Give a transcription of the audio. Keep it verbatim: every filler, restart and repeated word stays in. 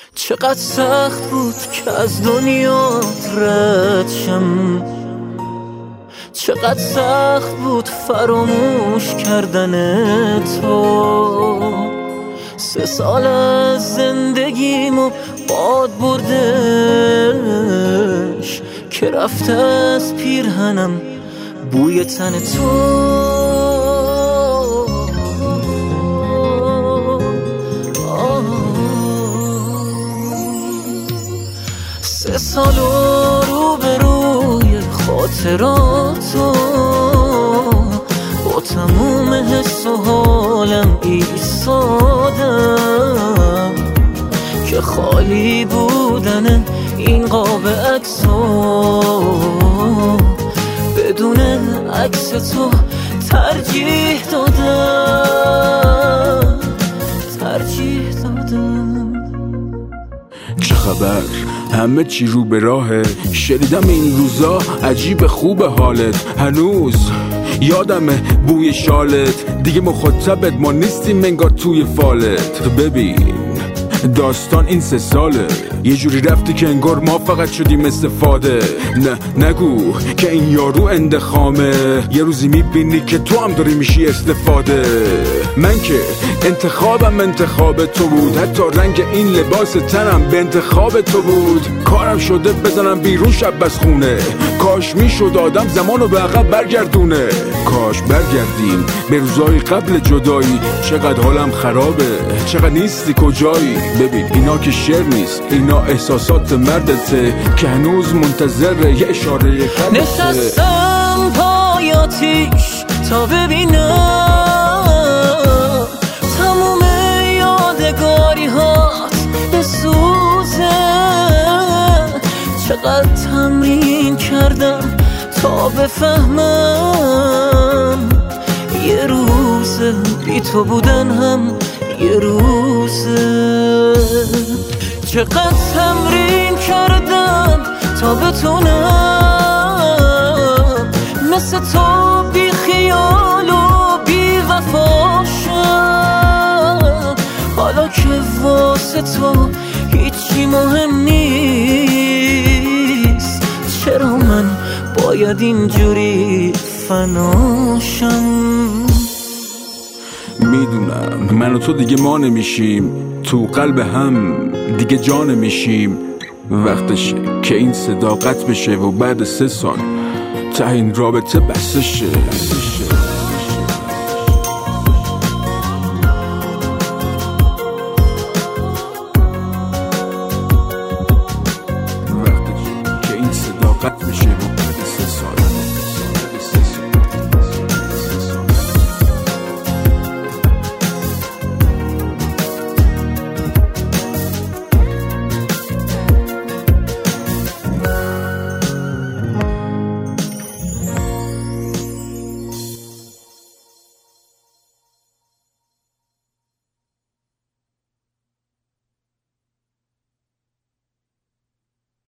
چقدر سخت بود که از دنیا رد شم، چقدر سخت بود فراموش کردن تو. سه سال از زندگیمو باد بردش که رفته از پیرهنم بوی تن تو. سه سال رو به روی خاطراتو با تموم حس و حالم ایستادم که خالی بودن این قاب عکسو بدون عکس تو ترجیح دادم، ترجیح دادم. چه خبر؟ همه چی رو به راهه. شنیدم این روزا عجیب خوب حالت، هنوز یادمه بوی شالت. دیگه مخاطبت ما نیستیم انگار توی فالت. ببین داستان این سه ساله یه جوری رفتی که انگار ما فقط شدیم استفاده. نه نگو که این یارو اندخامه، یه روزی میبینی که تو هم داری میشی استفاده. من که انتخابم انتخاب تو بود، حتی رنگ این لباس تنم به انتخاب تو بود. کارم شده بزنم بیرون شب بس خونه، کاش میشد آدم زمانو به عقب برگردونه. کاش برگردیم به روزای قبل جدایی. چقدر حالم خرابه، چقدر نیستی کجایی. ببین اینا که شعر نیست، اینا احساسات مردته که هنوز منتظر یه اشاره قلبته. نشستم پای آتیش تا ببینم تموم یادگاری هات بسوزه. چقدر تمرین کردم تا بفهمم یه روز بی تو بودن هم یه روزه. چقدر تمرین کردم تا بتونم مثل تو بی خیال و بی وفا شم. حالا که واسه تو هیچی مهم نیست، چرا من باید اینجوری فناشم؟ میدونم من و تو دیگه ما نمیشیم، تو قلب هم دیگه جا نمیشیم. وقتشه که این صداقت بشه و بعد سه سال ته این رابطه بسته شه.